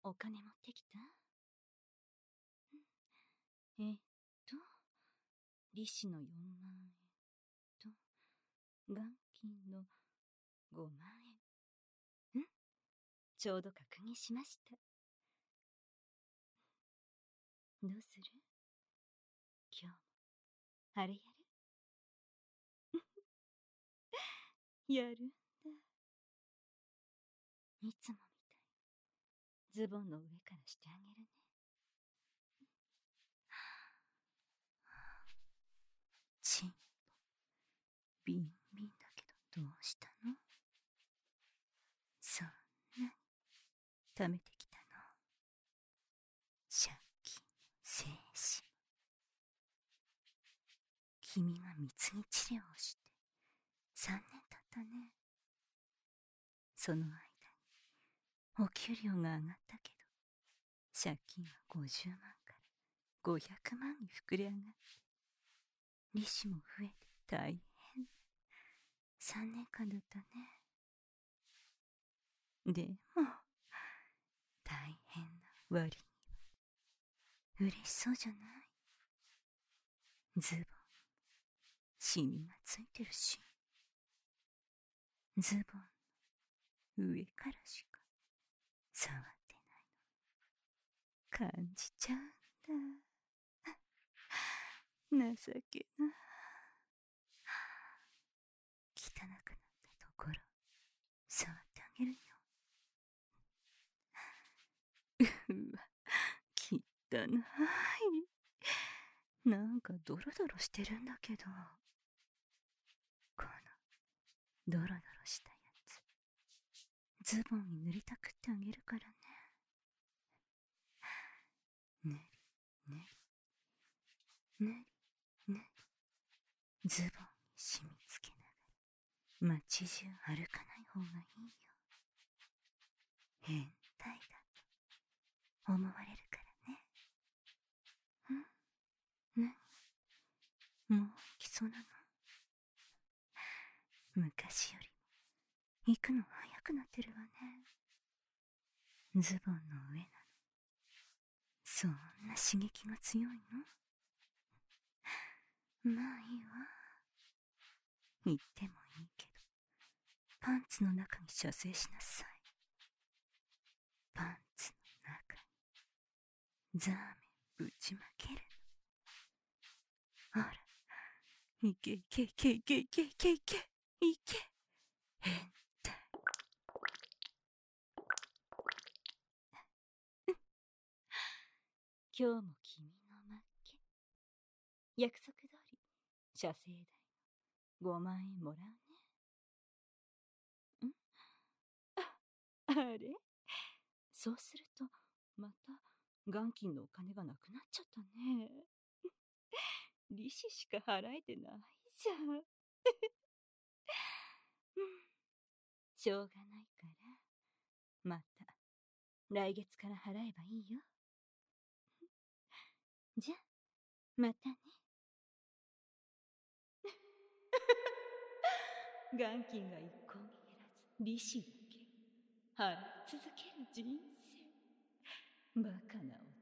お金持ってきた？えっと、利子の4万円と、元金の5万円。ちょうど確認しました。どうする？今日も、あれやる？やるんだ。いつもみたい。ズボンの上からしてあげるね。チンポ、ビンビンだけどどうしたの？そんなに貯めてきたの？借金、精子。君が貢ぎ治療をして3年経ったね。その間にお給料が上がったけど、借金は50万から500万に膨れ上がって、利子も増えて大変。3年間だったね。でも、大変な割には嬉しそうじゃない？ズボン、シミがついてるし、ズボンの上からしか触ってないの。感じちゃうんだ。情けな。汚くなったところ、触ってあげるよ。うわ、汚い。なんかドロドロしてるんだけど。このドロドロしたやつ、ズボンに塗りたくってあげるからね。塗り、塗り、塗り、塗り。ズボンに染みつけながら、街中歩かない方がいいよ。変態だと思われるからね。もう来そうなの？昔よりも行くの早くなってるわね。ズボンの上なの。そんな刺激が強いの？まあいいわ。言ってもいいけど、パンツの中に射精しなさい。パンツの中にザーメンぶちまけるの。ほら、いけいけいけいけいけいけいけいけ。変態。今日も君の負け。約束通り射精代の5万円もらうね。あれ？そうするとまた元金のお金がなくなっちゃったね。利子しか払えてないじゃん。しょうがないから、また来月から払えばいいよ。じゃあ、またね。元金が一向に減らず、利子だけ払い続ける人生。バカな